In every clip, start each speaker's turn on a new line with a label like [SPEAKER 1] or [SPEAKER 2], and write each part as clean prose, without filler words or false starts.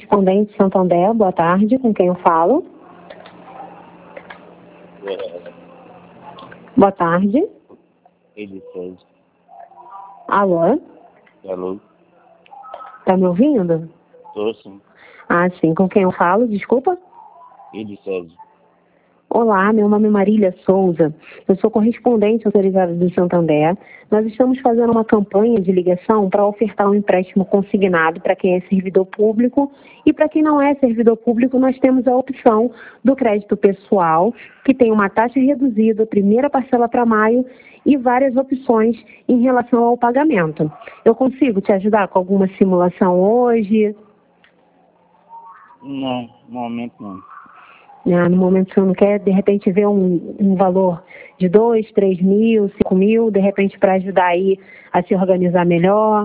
[SPEAKER 1] correspondente Santander, boa tarde, com quem eu falo? Boa tarde.
[SPEAKER 2] Ele fez.
[SPEAKER 1] Alô?
[SPEAKER 2] Alô?
[SPEAKER 1] Tá me ouvindo?
[SPEAKER 2] Tô sim.
[SPEAKER 1] Ah, sim, com quem eu falo, desculpa?
[SPEAKER 2] Ele fez.
[SPEAKER 1] Olá, meu nome é Marília Souza, eu sou correspondente autorizada do Santander. Nós estamos fazendo uma campanha de ligação para ofertar um empréstimo consignado para quem é servidor público e para quem não é servidor público nós temos a opção do crédito pessoal, que tem uma taxa reduzida, primeira parcela para maio e várias opções em relação ao pagamento. Eu consigo te ajudar com alguma simulação hoje?
[SPEAKER 2] Não, no momento não.
[SPEAKER 1] No momento você não quer, de repente, ver um valor de 2, 3 mil, 5 mil, de repente, para ajudar aí a se organizar melhor.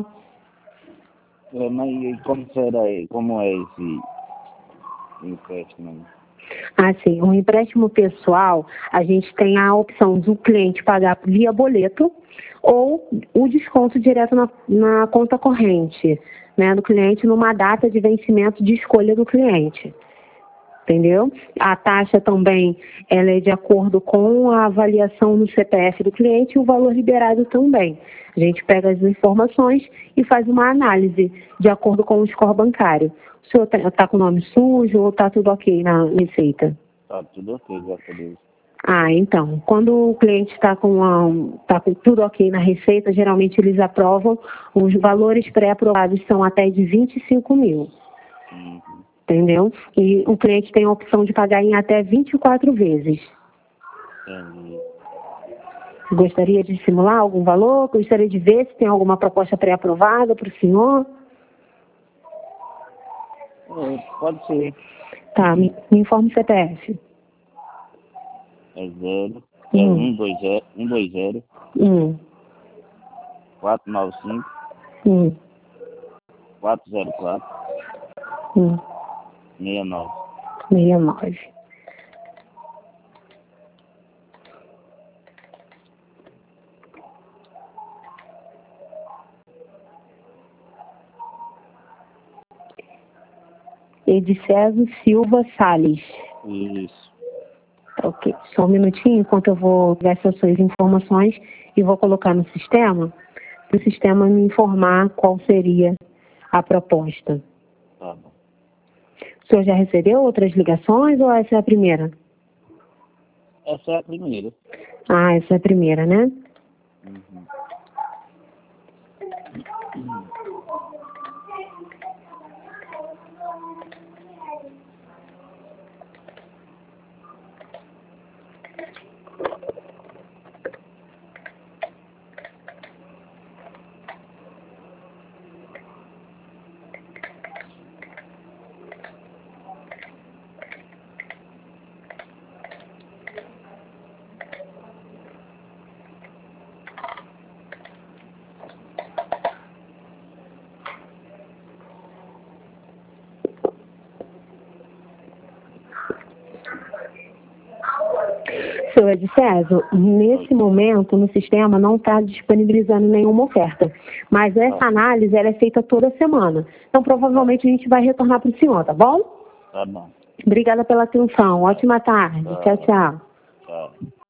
[SPEAKER 2] Mas como é esse empréstimo?
[SPEAKER 1] Ah, sim. O empréstimo pessoal, a gente tem a opção do cliente pagar via boleto ou o desconto direto na conta corrente, né, do cliente numa data de vencimento de escolha do cliente. Entendeu? A taxa também ela é de acordo com a avaliação no CPF do cliente e o valor liberado também. A gente pega as informações e faz uma análise de acordo com o score bancário. O senhor está com o nome sujo ou está tudo ok na receita?
[SPEAKER 2] Tá tudo ok, graças a Deus.
[SPEAKER 1] Ah, então, quando o cliente está com tudo ok na receita, geralmente eles aprovam, os valores pré-aprovados são até de 25 mil. Entendeu? E o cliente tem a opção de pagar em até 24 vezes.
[SPEAKER 2] Entendi.
[SPEAKER 1] Gostaria de simular algum valor? Gostaria de ver se tem alguma proposta pré-aprovada para o senhor?
[SPEAKER 2] Pode ser.
[SPEAKER 1] Tá, me informe o CPF.
[SPEAKER 2] É 120 495 404 69.
[SPEAKER 1] 69. Edicésio Silva Salles.
[SPEAKER 2] Isso.
[SPEAKER 1] Ok, só um minutinho enquanto eu vou ver essas suas informações e vou colocar no sistema, para o sistema me informar qual seria a proposta.
[SPEAKER 2] Tá bom.
[SPEAKER 1] O senhor já recebeu outras ligações ou essa é a primeira?
[SPEAKER 2] Essa é a primeira.
[SPEAKER 1] Ah, essa é a primeira, né? Seu Edicésio, nesse momento no sistema não está disponibilizando nenhuma oferta, mas essa análise ela é feita toda semana. Então provavelmente a gente vai retornar para o senhor, tá bom?
[SPEAKER 2] Tá bom.
[SPEAKER 1] Obrigada pela atenção. Ótima tarde. Tchau, tchau.
[SPEAKER 2] Tchau.